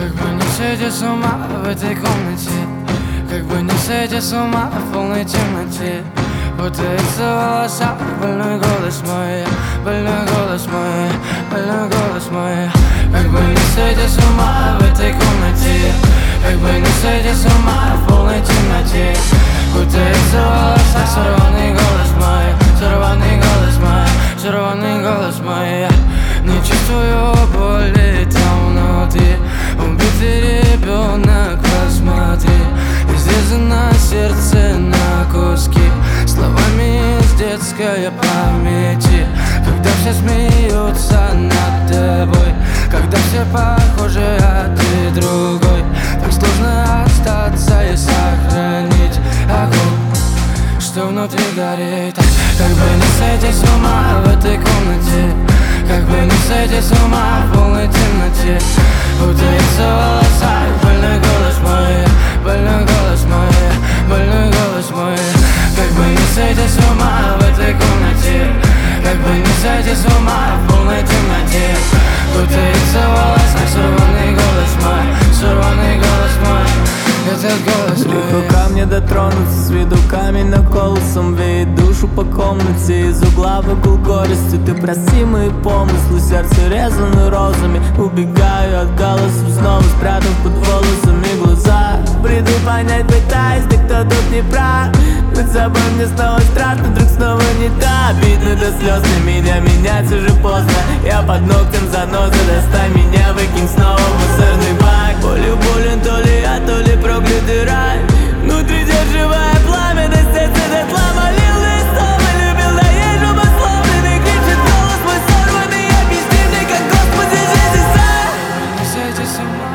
Как бы не сойти с ума в этой комнате, как бы не сойти с ума в полной темноте. Путается в волосах больной голос мой, больной голос мой, больной голос мой. Как бы не сойти с ума в этой комнате, как бы не сойти с ума в полной темноте. Путается в волосах сорванный голос мой, сорванный голос мой, сорванный голос мой. Не чувствую боли там внутри. Убитый ребенок, посмотри. Изрезано сердце на куски словами из детской памяти. Когда все смеются над тобой, когда все похожи, а ты другой, так сложно остаться и сохранить огонь, что внутри горит. Как бы не сойти с ума в этой комнате, как бы не сойти с ума в полной темноте. Путается в волосах больной голос мой, больной голос мой, больной голос мой. Как бы не сойти с ума в этой комнате, как бы не сойти с ума в полной темноте. Путается в волосах сорванный голос мой, сорванный голос мой. Этот голос мой. Легко ко мне дотронуться, с виду камень на колосом веет душу по комнате. Из угла в угол горести ты проси мои помыслы, сердце резаны розами. Убегаю от голосов, снова спрятав под волосами глаза. Бреду понять пытаюсь, да кто тут не прав. Быть собой мне снова страшно, вдруг снова не так. Обидно до слез на меня, менять уже поздно. Я под ногтем заноза, достань меня, выкинь снова в мусорный бак. Болью болен то ли я, то ли проклятый рай. Внутри держивое пламя, до сердца дотла. Молил и снова любил, да езжу пословленный. Кричит голос мой сорванный, объясни мне, как Господи жизнь сай. Не сойти с ума,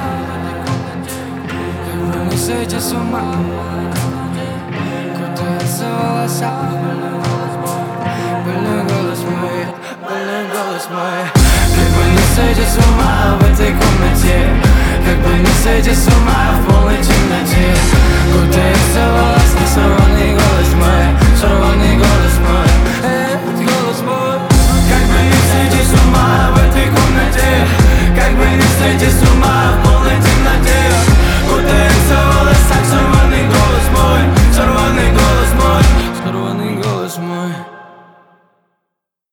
как бы не сойти с ума. Кутается в волосах больной голос мой, больной голос мой, больной голос мой. Как бы не сойти с ума в этой комнате, как бы не сойти с ума в полной темноте.